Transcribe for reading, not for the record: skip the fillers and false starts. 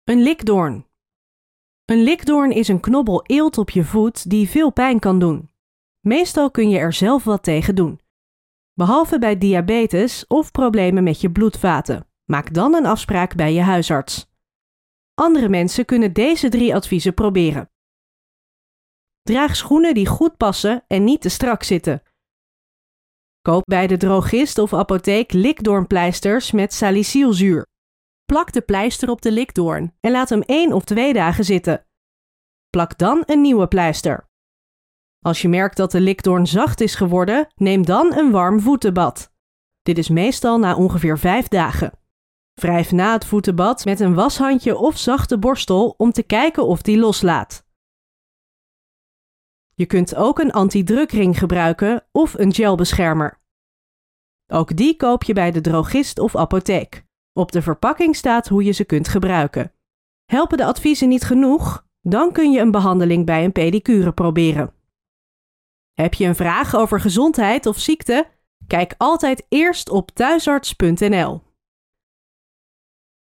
Een likdoorn. Een likdoorn is een knobbel eelt op je voet die veel pijn kan doen. Meestal kun je er zelf wat tegen doen. Behalve bij diabetes of problemen met je bloedvaten. Maak dan een afspraak bij je huisarts. Andere mensen kunnen deze 3 adviezen proberen. Draag schoenen die goed passen en niet te strak zitten. Koop bij de drogist of apotheek likdoornpleisters met salicylzuur. Plak de pleister op de likdoorn en laat hem 1 of 2 dagen zitten. Plak dan een nieuwe pleister. Als je merkt dat de likdoorn zacht is geworden, neem dan een warm voetenbad. Dit is meestal na ongeveer 5 dagen. Wrijf na het voetenbad met een washandje of zachte borstel om te kijken of die loslaat. Je kunt ook een antidrukring gebruiken of een gelbeschermer. Ook die koop je bij de drogist of apotheek. Op de verpakking staat hoe je ze kunt gebruiken. Helpen de adviezen niet genoeg? Dan kun je een behandeling bij een pedicure proberen. Heb je een vraag over gezondheid of ziekte? Kijk altijd eerst op thuisarts.nl.